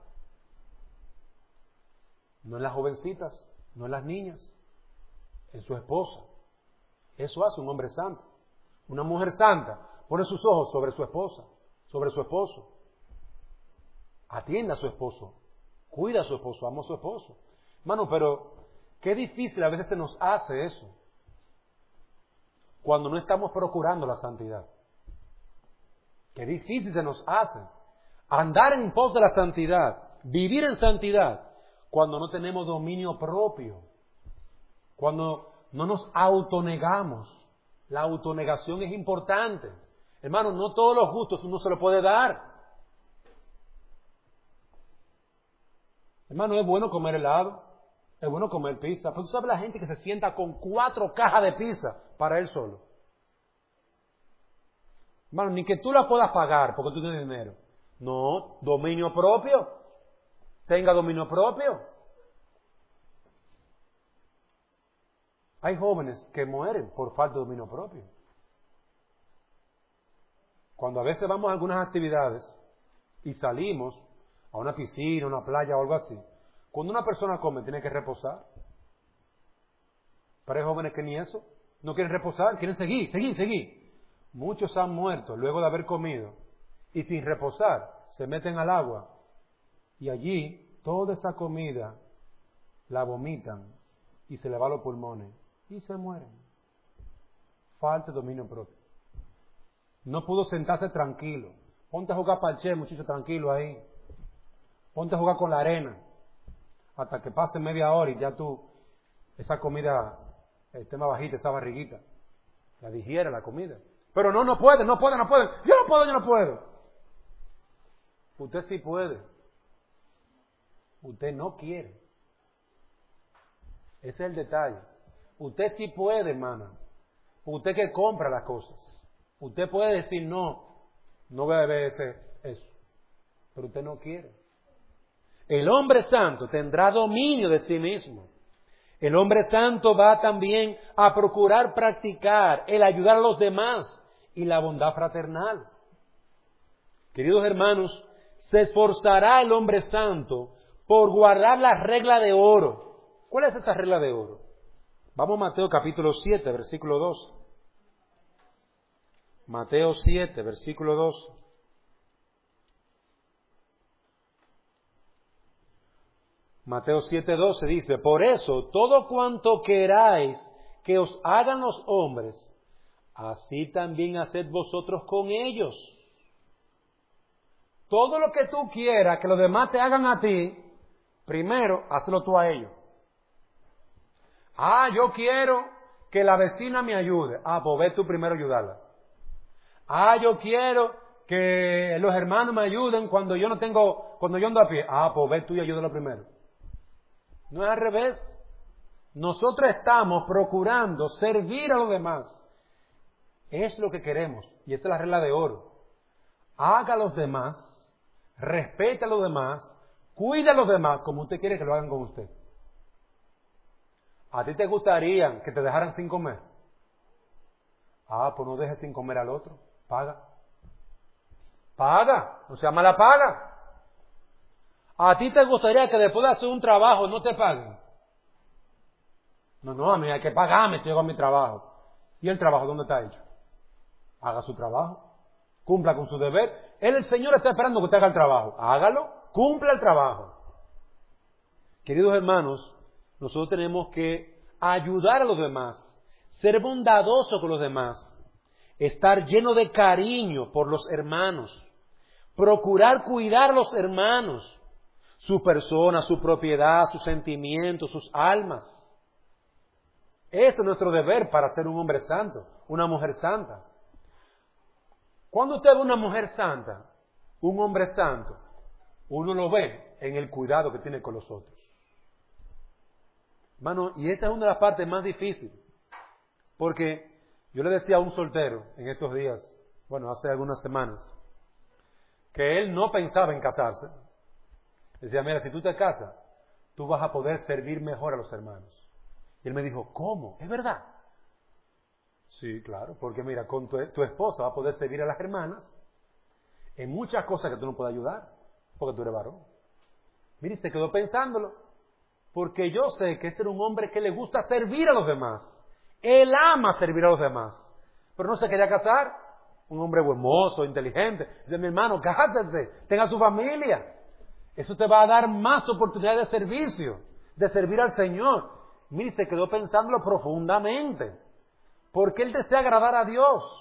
no en las jovencitas, no en las niñas, en su esposa. Eso hace un hombre santo. Una mujer santa pone sus ojos sobre su esposa, sobre su esposo. Atienda a su esposo, cuida a su esposo, ama a su esposo. Hermano, pero qué difícil a veces se nos hace eso cuando no estamos procurando la santidad. Qué difícil se nos hace andar en pos de la santidad, vivir en santidad, cuando no tenemos dominio propio, cuando no nos autonegamos. La autonegación es importante. Hermano, no todos los gustos uno se lo puede dar. Hermano, es bueno comer helado, es bueno comer pizza, pero tú sabes la gente que se sienta con 4 cajas de pizza para él solo. Hermano, ni que tú la puedas pagar porque tú tienes dinero. No, dominio propio. Tenga dominio propio. Hay jóvenes que mueren por falta de dominio propio. Cuando a veces vamos a algunas actividades y salimos a una piscina, una playa o algo así, cuando una persona come tiene que reposar. Pero hay jóvenes que ni eso, no quieren reposar, quieren seguir. Muchos han muerto luego de haber comido y sin reposar se meten al agua y allí toda esa comida la vomitan y se le va a los pulmones y se mueren. Falta de dominio propio. No pudo sentarse tranquilo. Ponte a jugar parche, muchacho, tranquilo ahí. Ponte a jugar con la arena hasta que pase media hora y ya tú, esa comida, esté más bajita, esa barriguita, la digiere la comida. Pero no puede. Yo no puedo. Usted sí puede. Usted no quiere. Ese es el detalle. Usted sí puede, hermana. Usted que compra las cosas. Usted puede decir no voy a beber eso. Pero usted no quiere. El hombre santo tendrá dominio de sí mismo. El hombre santo va también a procurar practicar el ayudar a los demás y la bondad fraternal. Queridos hermanos, se esforzará el hombre santo por guardar la regla de oro. ¿Cuál es esa regla de oro? Vamos a Mateo capítulo 7, versículo 2. Mateo 7, versículo 2. Mateo 7:12 dice, por eso, todo cuanto queráis que os hagan los hombres, así también haced vosotros con ellos. Todo lo que tú quieras que los demás te hagan a ti, primero, hazlo tú a ellos. Yo quiero que la vecina me ayude. Pues ve tú primero a ayudarla. Yo quiero que los hermanos me ayuden cuando yo ando a pie. Pues ve tú y ayúdalo primero. No es al revés. Nosotros estamos procurando servir a los demás. Es lo que queremos. Y esta es la regla de oro. Haga a los demás, respete a los demás, cuide a los demás como usted quiere que lo hagan con usted. ¿A ti te gustaría que te dejaran sin comer? Pues no dejes sin comer al otro. Paga. No sea mala paga. ¿A ti te gustaría que después de hacer un trabajo no te paguen? No, a mí hay que pagarme si hago mi trabajo. ¿Y el trabajo dónde está hecho? Haga su trabajo. Cumpla con su deber. El Señor está esperando que usted haga el trabajo. Hágalo. Cumpla el trabajo. Queridos hermanos, nosotros tenemos que ayudar a los demás, ser bondadosos con los demás, estar lleno de cariño por los hermanos, procurar cuidar a los hermanos, su persona, su propiedad, sus sentimientos, sus almas. Ese es nuestro deber para ser un hombre santo, una mujer santa. Cuando usted ve una mujer santa, un hombre santo, uno lo ve en el cuidado que tiene con los otros. Hermano, y esta es una de las partes más difíciles, porque yo le decía a un soltero en estos días, hace algunas semanas, que él no pensaba en casarse. Decía, mira, si tú te casas, tú vas a poder servir mejor a los hermanos. Y él me dijo, ¿cómo? ¿Es verdad? Sí, claro, porque mira, con tu esposa va a poder servir a las hermanas en muchas cosas que tú no puedes ayudar, porque tú eres varón. Mire, se quedó pensándolo, porque yo sé que ese era un hombre que le gusta servir a los demás. Él ama servir a los demás, pero no se quería casar. Un hombre buen mozo, inteligente. Dice, mi hermano, cásate, tenga su familia. Eso te va a dar más oportunidades de servicio, de servir al Señor. Mire, se quedó pensándolo profundamente, porque él desea agradar a Dios.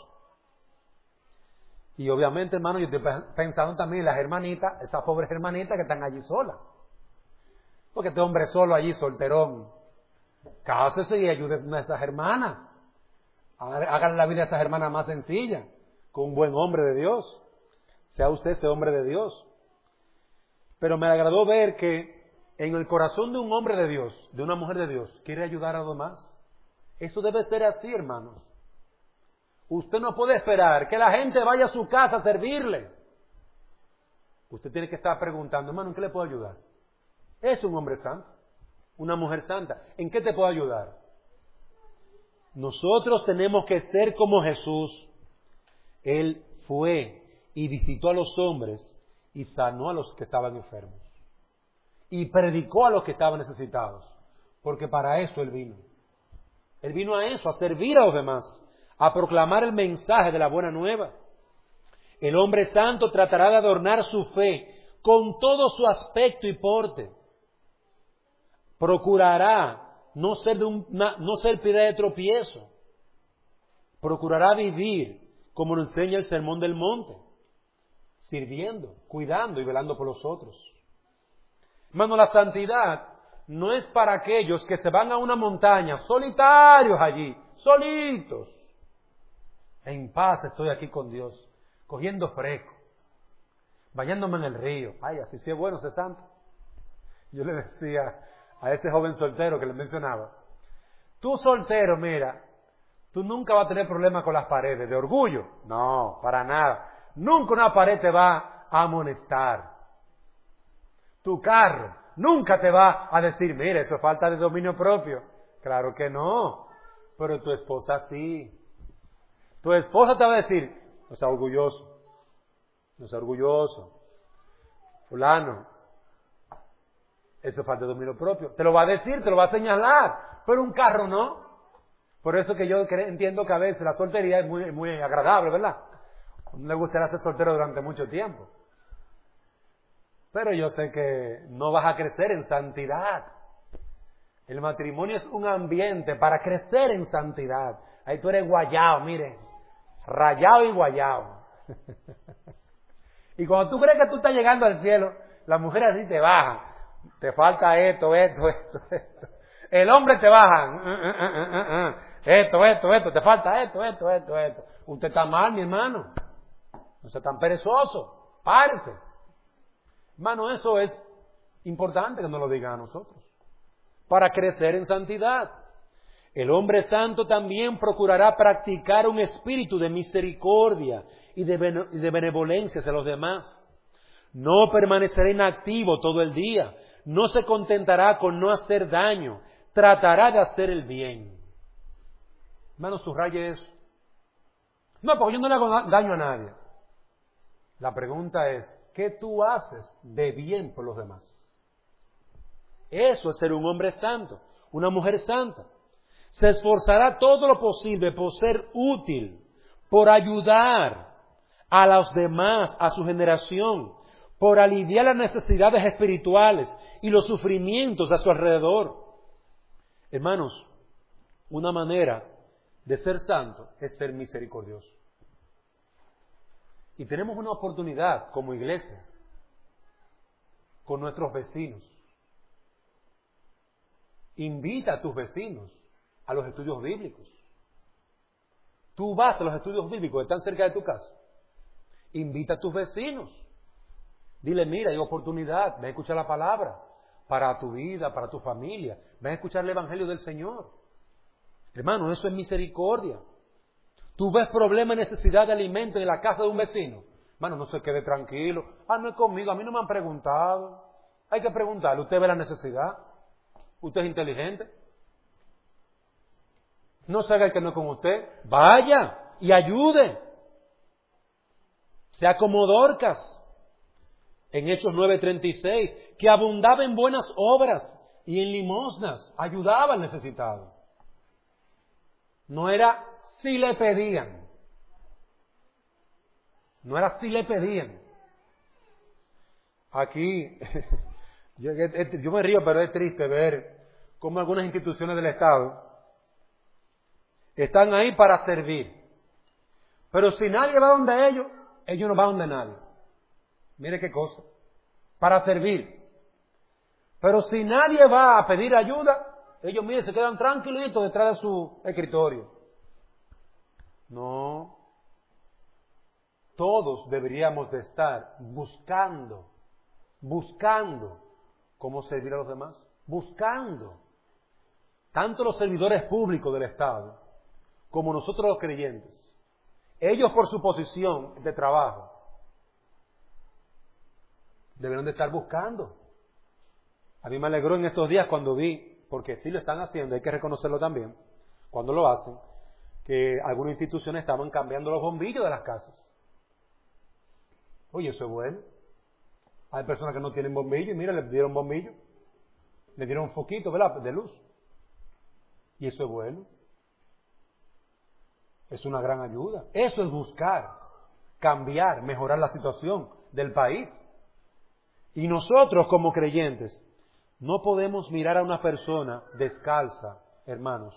Y obviamente, hermano, yo estoy pensando también en las hermanitas, esas pobres hermanitas que están allí solas. Porque este hombre solo allí, solterón. Cásese y ayude a esas hermanas. Hagan la vida a esas hermanas más sencilla, con un buen hombre de Dios. Sea usted ese hombre de Dios. Pero me agradó ver que en el corazón de un hombre de Dios, de una mujer de Dios, quiere ayudar a los demás. Eso debe ser así, hermanos. Usted no puede esperar que la gente vaya a su casa a servirle. Usted tiene que estar preguntando, hermano, ¿en qué le puedo ayudar? Es un hombre santo, una mujer santa. ¿En qué te puedo ayudar? Nosotros tenemos que ser como Jesús. Él fue y visitó a los hombres y sanó a los que estaban enfermos. Y predicó a los que estaban necesitados. Porque para eso Él vino. Él vino a eso, a servir a los demás, a proclamar el mensaje de la buena nueva. El hombre santo tratará de adornar su fe con todo su aspecto y porte. Procurará no ser piedra de tropiezo. Procurará vivir como nos enseña el Sermón del Monte, sirviendo, cuidando y velando por los otros. Hermano, la santidad no es para aquellos que se van a una montaña, solitarios allí, solitos. En paz estoy aquí con Dios, cogiendo fresco, bañándome en el río. Ay, así sí es bueno ser santo. Yo le decía a ese joven soltero que le mencionaba, tú soltero, mira, tú nunca vas a tener problemas con las paredes, de orgullo. No, para nada. Nunca una pared te va a amonestar. Tu carro nunca te va a decir, mira, eso es falta de dominio propio. Claro que no, pero tu esposa sí. Tu esposa te va a decir, no seas orgulloso, no seas orgulloso. Fulano, eso es falta de dominio propio. Te lo va a decir, te lo va a señalar, pero un carro no. Por eso que yo entiendo que a veces la soltería es muy agradable, ¿verdad? A uno le gustaría ser soltero durante mucho tiempo. Pero yo sé que no vas a crecer en santidad. El matrimonio es un ambiente para crecer en santidad. Ahí tú eres guayao, mire, rayado y guayao. Y cuando tú crees que tú estás llegando al cielo, las mujeres así te bajan. Te falta esto. El hombre te baja. Esto, te falta esto. Usted está mal, mi hermano. No sea tan perezoso. Párese. Hermano, eso es importante que nos lo digan a nosotros. Para crecer en santidad. El hombre santo también procurará practicar un espíritu de misericordia y de benevolencia hacia los demás. No permanecerá inactivo todo el día. No se contentará con no hacer daño. Tratará de hacer el bien. Hermano, subraye eso. No, porque yo no le hago daño a nadie. La pregunta es, ¿qué tú haces de bien por los demás? Eso es ser un hombre santo, una mujer santa. Se esforzará todo lo posible por ser útil, por ayudar a los demás, a su generación, por aliviar las necesidades espirituales y los sufrimientos a su alrededor. Hermanos, una manera de ser santo es ser misericordioso. Y tenemos una oportunidad como iglesia con nuestros vecinos. Invita a tus vecinos a los estudios bíblicos. Tú vas a los estudios bíblicos que están cerca de tu casa. Invita a tus vecinos. Dile, mira, hay oportunidad, ven a escuchar la palabra para tu vida, para tu familia. Ven a escuchar el Evangelio del Señor. Hermano, eso es misericordia. Tú ves problema y necesidad de alimento en la casa de un vecino. Hermano, no se quede tranquilo. No es conmigo, a mí no me han preguntado. Hay que preguntarle, ¿usted ve la necesidad? ¿Usted es inteligente? No se haga el que no es con usted. Vaya y ayude. sea como Dorcas, en Hechos 9:36, que abundaba en buenas obras y en limosnas, ayudaba al necesitado. No era si le pedían. No era si le pedían. Aquí, yo me río, pero es triste ver cómo algunas instituciones del Estado están ahí para servir. Pero si nadie va donde ellos no van donde nadie. Mire qué cosa. Para servir. Pero si nadie va a pedir ayuda, ellos miren, se quedan tranquilitos detrás de su escritorio. No. Todos deberíamos de estar buscando cómo servir a los demás. Buscando. Tanto los servidores públicos del Estado como nosotros los creyentes. Ellos por su posición de trabajo deberían de estar buscando. A mí me alegró en estos días cuando vi, porque sí lo están haciendo, hay que reconocerlo también, cuando lo hacen, que algunas instituciones estaban cambiando los bombillos de las casas. Oye, eso es bueno. Hay personas que no tienen bombillo y mira, les dieron bombillo, le dieron un foquito, ¿verdad?, de luz. Y eso es bueno. Es una gran ayuda. Eso es buscar, cambiar, mejorar la situación del país. Y nosotros como creyentes no podemos mirar a una persona descalza, hermanos.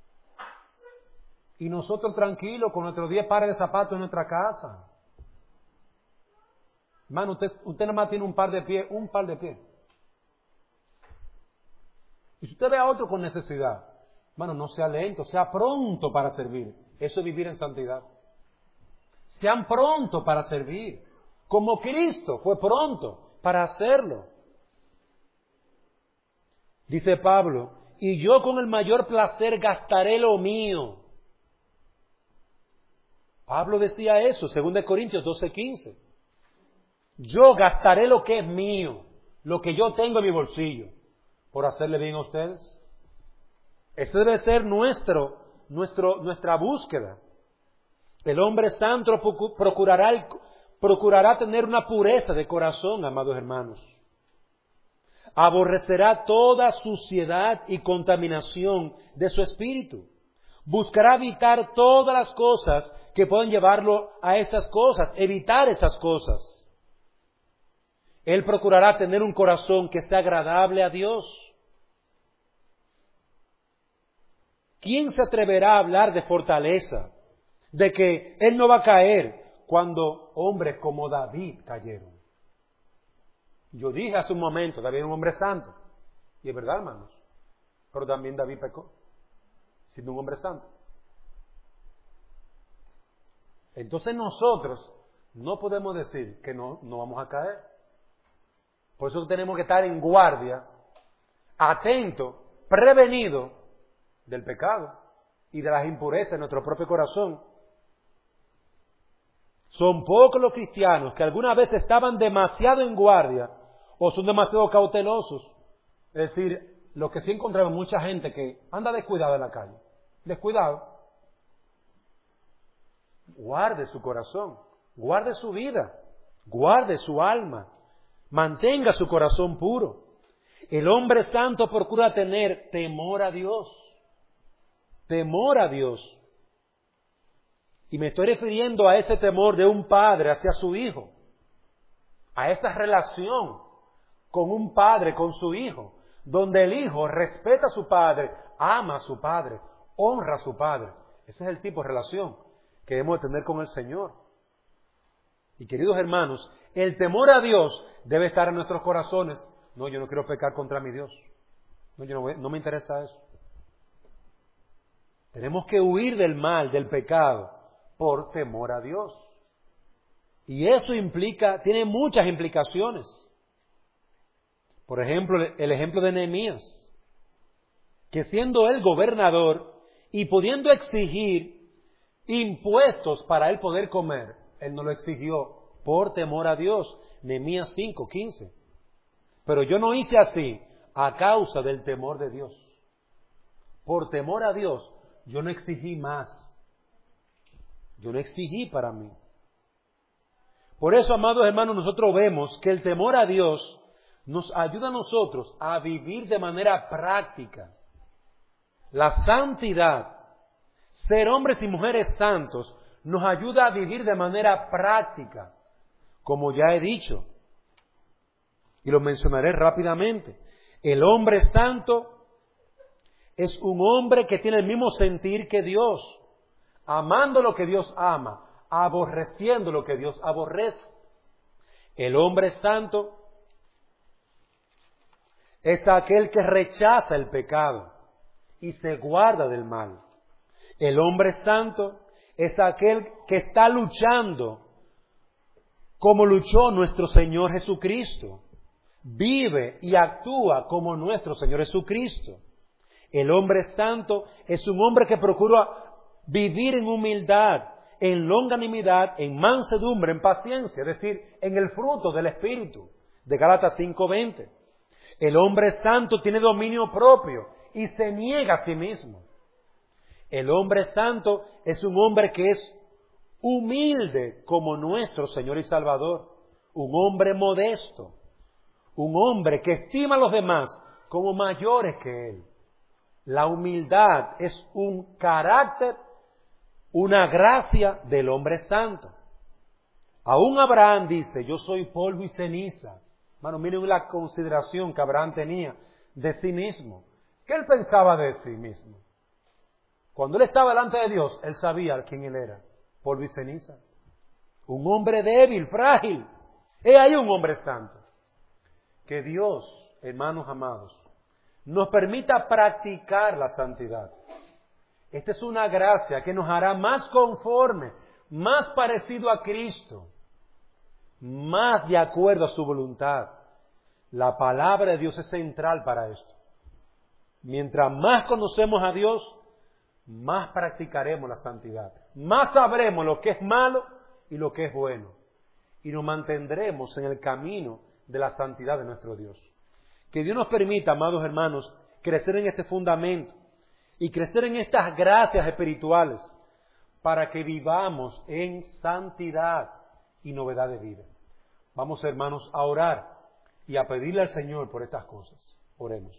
Y nosotros tranquilos con nuestros 10 pares de zapatos en nuestra casa. Hermano, usted nada más tiene un par de pies. Y si usted ve a otro con necesidad, hermano, no sea lento, sea pronto para servir. Eso es vivir en santidad. Sean pronto para servir. Como Cristo fue pronto para hacerlo. Dice Pablo, y yo con el mayor placer gastaré lo mío. Pablo decía eso, 2 Corintios 12:15. Yo gastaré lo que es mío, lo que yo tengo en mi bolsillo, por hacerle bien a ustedes. Esa debe ser nuestra búsqueda. El hombre santo procurará tener una pureza de corazón, amados hermanos. Aborrecerá toda suciedad y contaminación de su espíritu. Buscará evitar todas las cosas que pueden llevarlo a esas cosas, evitar esas cosas. Él procurará tener un corazón que sea agradable a Dios. ¿Quién se atreverá a hablar de fortaleza? De que él no va a caer cuando hombres como David cayeron. Yo dije hace un momento, David era un hombre santo. Y es verdad, hermanos. Pero también David pecó, siendo un hombre santo. Entonces nosotros no podemos decir que no vamos a caer. Por eso tenemos que estar en guardia, atento, prevenido del pecado y de las impurezas en nuestro propio corazón. Son pocos los cristianos que alguna vez estaban demasiado en guardia o son demasiado cautelosos. Es decir, lo que sí encontramos mucha gente que anda descuidado en la calle. Descuidado. Guarde su corazón, guarde su vida, guarde su alma, mantenga su corazón puro. El hombre santo procura tener temor a Dios. Temor a Dios. Y me estoy refiriendo a ese temor de un padre hacia su hijo. A esa relación con un padre, con su hijo. Donde el hijo respeta a su padre, ama a su padre, honra a su padre. Ese es el tipo de relación que debemos tener con el Señor. Y queridos hermanos, el temor a Dios debe estar en nuestros corazones. No, yo no quiero pecar contra mi Dios. No, no me interesa eso. Tenemos que huir del mal, del pecado, por temor a Dios. Y eso tiene muchas implicaciones. Por ejemplo, el ejemplo de Nehemías, que siendo él gobernador y pudiendo exigir impuestos para él poder comer, él no lo exigió por temor a Dios. Nehemías 5:15. Pero yo no hice así a causa del temor de Dios. Por temor a Dios, yo no exigí más. Yo no exigí para mí. Por eso, amados hermanos, nosotros vemos que el temor a Dios nos ayuda a nosotros a vivir de manera práctica. La santidad, ser hombres y mujeres santos, nos ayuda a vivir de manera práctica, como ya he dicho, y lo mencionaré rápidamente. El hombre santo es un hombre que tiene el mismo sentir que Dios, amando lo que Dios ama, aborreciendo lo que Dios aborrece. El hombre santo es aquel que rechaza el pecado y se guarda del mal. El hombre santo es aquel que está luchando como luchó nuestro Señor Jesucristo. Vive y actúa como nuestro Señor Jesucristo. El hombre santo es un hombre que procura vivir en humildad, en longanimidad, en mansedumbre, en paciencia, es decir, en el fruto del Espíritu, de Gálatas 5:20. El hombre santo tiene dominio propio y se niega a sí mismo. El hombre santo es un hombre que es humilde como nuestro Señor y Salvador, un hombre modesto, un hombre que estima a los demás como mayores que él. La humildad es un carácter, una gracia del hombre santo. Aún Abraham dice, yo soy polvo y ceniza. Hermano, miren la consideración que Abraham tenía de sí mismo. ¿Qué él pensaba de sí mismo? Cuando él estaba delante de Dios, él sabía quién él era, polvo y ceniza. Un hombre débil, frágil. He ahí un hombre santo. Que Dios, hermanos amados, nos permita practicar la santidad. Esta es una gracia que nos hará más conforme, más parecido a Cristo, más de acuerdo a su voluntad. La palabra de Dios es central para esto. Mientras más conocemos a Dios, más practicaremos la santidad. Más sabremos lo que es malo y lo que es bueno. Y nos mantendremos en el camino de la santidad de nuestro Dios. Que Dios nos permita, amados hermanos, crecer en este fundamento y crecer en estas gracias espirituales para que vivamos en santidad y novedad de vida. Vamos, hermanos, a orar y a pedirle al Señor por estas cosas. Oremos.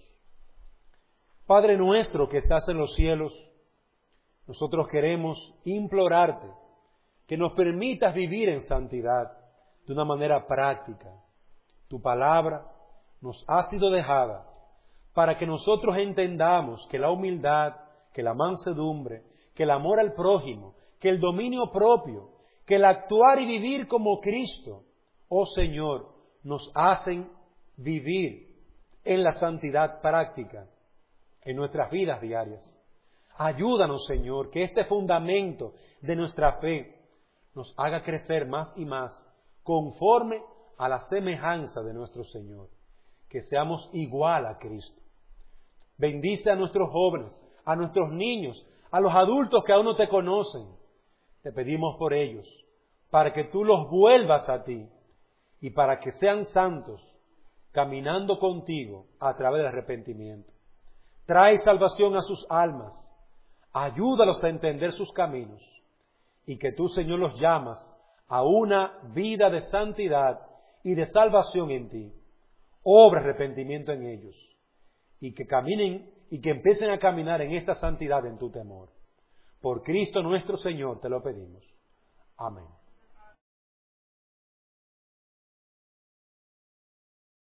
Padre nuestro que estás en los cielos, nosotros queremos implorarte que nos permitas vivir en santidad de una manera práctica. Tu palabra nos ha sido dejada para que nosotros entendamos que la humildad, que la mansedumbre, que el amor al prójimo, que el dominio propio, que el actuar y vivir como Cristo, oh Señor, nos hacen vivir en la santidad práctica en nuestras vidas diarias. Ayúdanos, Señor, que este fundamento de nuestra fe nos haga crecer más y más conforme a la semejanza de nuestro Señor, que seamos igual a Cristo. Bendice a nuestros jóvenes, a nuestros niños, a los adultos que aún no te conocen. Te pedimos por ellos, para que tú los vuelvas a ti y para que sean santos, caminando contigo a través del arrepentimiento. Trae salvación a sus almas, ayúdalos a entender sus caminos y que tú, Señor, los llamas a una vida de santidad y de salvación en ti. Obra arrepentimiento en ellos y que caminen y que empiecen a caminar en esta santidad en tu temor. Por Cristo nuestro Señor te lo pedimos. Amén.